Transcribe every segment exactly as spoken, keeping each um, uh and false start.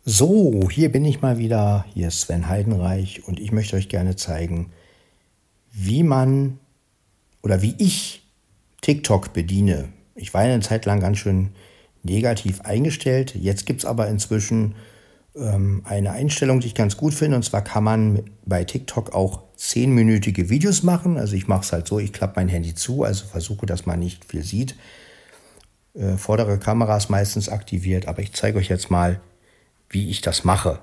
So, hier bin ich mal wieder. Hier ist Sven Heidenreich und ich möchte euch gerne zeigen, wie man oder wie ich TikTok bediene. Ich war eine Zeit lang ganz schön negativ eingestellt. Jetzt gibt es aber inzwischen ähm, eine Einstellung, die ich ganz gut finde. Und zwar kann man bei TikTok auch zehnminütige Videos machen. Also ich mache es halt so, ich klappe mein Handy zu, also versuche, dass man nicht viel sieht. Äh, vordere Kamera ist meistens aktiviert, aber ich zeige euch jetzt mal, wie ich das mache.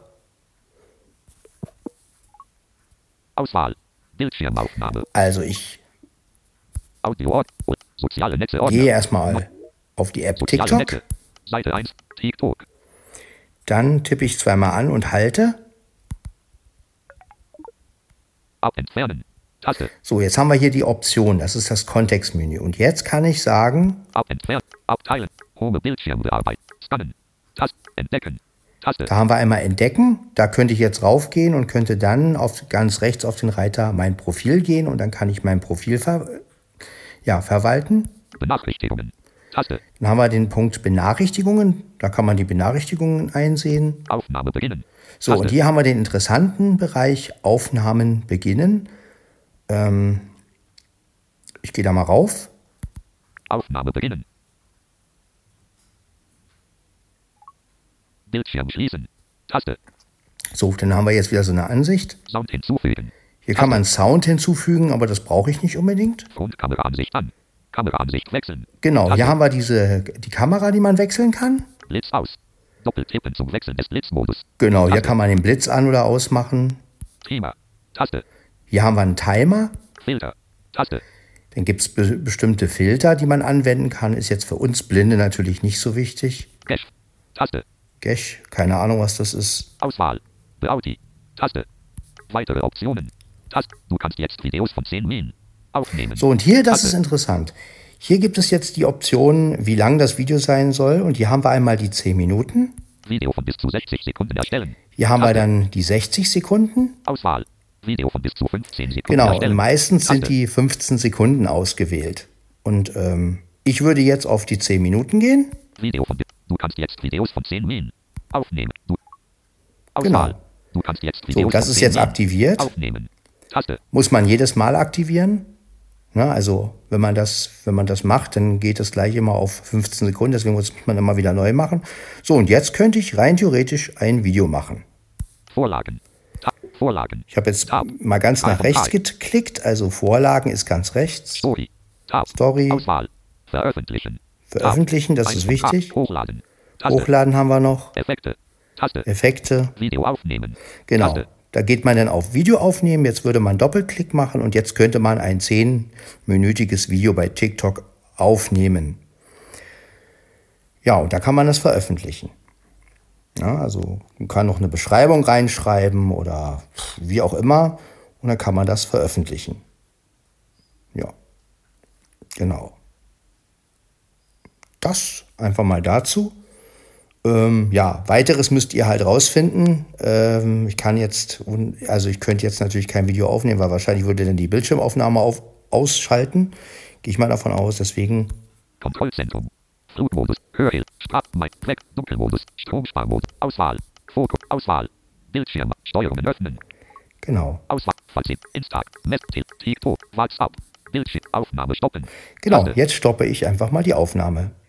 Auswahl. Bildschirmaufnahme. Also ich Audio. Soziale Netze. gehe erstmal auf die App Soziale TikTok. Netze. Seite eins. TikTok. Dann tippe ich zweimal an und halte. Ab entfernen. Taste. So, jetzt haben wir hier die Option. Das ist das Kontextmenü. Und jetzt kann ich sagen, Ab entfernen. Abteilen. Home Bildschirmbearbeitung. Scannen. Taste. Entdecken. Taste. da haben wir einmal Entdecken. Da könnte ich jetzt raufgehen und könnte dann auf, ganz rechts auf den Reiter mein Profil gehen. Und dann kann ich mein Profil ver, ja, verwalten. Benachrichtigungen. Taste. Dann haben wir den Punkt Benachrichtigungen. Da kann man die Benachrichtigungen einsehen. Aufnahme beginnen. So, Taste. und hier haben wir den interessanten Bereich Aufnahmen beginnen. Ähm, ich gehe da mal rauf. Aufnahme beginnen. Bildschirm schließen. Taste. So, dann haben wir jetzt wieder so eine Ansicht. Sound hinzufügen. Hier kann man Sound hinzufügen, aber das brauche ich nicht unbedingt. Frontkameraansicht an. Kameraansicht wechseln. Genau, Taste. hier haben wir diese, die Kamera, die man wechseln kann. Blitz aus. Doppeltippen zum Wechseln des Blitzmodus. Genau, hier Taste. kann man den Blitz an- oder ausmachen. Thema. Taste. Hier haben wir einen Timer. Filter. Taste. Dann gibt es be bestimmte Filter, die man anwenden kann. Ist jetzt für uns Blinde natürlich nicht so wichtig. Cache. Taste. Gesh, keine Ahnung, was das ist. Auswahl. Beauty. Taste. Weitere Optionen. Taste. Du kannst jetzt Videos von zehn Minuten aufnehmen. So, und hier, das Taste. ist interessant. Hier gibt es jetzt die Option, wie lang das Video sein soll. Und hier haben wir einmal die zehn Minuten. Video von bis zu sechzig Sekunden erstellen. Hier haben wir Taste. dann die sechzig Sekunden. Auswahl. Video von bis zu fünfzehn Sekunden Genau, und erstellen. meistens sind Taste. die fünfzehn Sekunden ausgewählt. Und ähm, ich würde jetzt auf die zehn Minuten gehen. Video von bis. Du kannst jetzt Videos von zehn Minuten aufnehmen. Du. Genau. Auswahl. Du kannst jetzt So, Videos das von ist zehn jetzt Minuten aktiviert. aufnehmen. Taste. Muss man jedes Mal aktivieren. Na, also wenn man, das, wenn man das macht, dann geht es gleich immer auf fünfzehn Sekunden. Deswegen muss man immer wieder neu machen. So, und jetzt könnte ich rein theoretisch ein Video machen. Vorlagen. Ta Vorlagen. Ich habe jetzt Tab. mal ganz nach Einfach rechts drei. geklickt. Also Vorlagen ist ganz rechts. Story. Tab. Story. Auswahl. Veröffentlichen. Veröffentlichen, Tab. das ist Einfach wichtig. Hochladen. Taste. Hochladen haben wir noch. Effekte. Taste. Effekte. Video aufnehmen. Genau. Taste. Da geht man dann auf Video aufnehmen. Jetzt würde man Doppelklick machen und jetzt könnte man ein zehnminütiges Video bei TikTok aufnehmen. Ja, und da kann man das veröffentlichen. Ja, also man kann noch eine Beschreibung reinschreiben oder wie auch immer und dann kann man das veröffentlichen. Ja, genau. Das einfach mal dazu. Ähm, ja, weiteres müsst ihr halt rausfinden. Ähm, ich kann jetzt, also ich könnte jetzt natürlich kein Video aufnehmen, weil wahrscheinlich würde dann die Bildschirmaufnahme auf, ausschalten. Gehe ich mal davon aus, deswegen. Kontrollzentrum. Flugmodus. Hörhilfe. Sprach. Fleck. Dunkelmodus. Stromsparmodus. Auswahl. Fokus. Auswahl. Bildschirm. Steuerungen öffnen. Genau. Auswahl. Fazit. Insta. Messtipp. TikTok. WhatsApp. Bildschirm. Aufnahme stoppen. Genau, Taste. jetzt stoppe ich einfach mal die Aufnahme.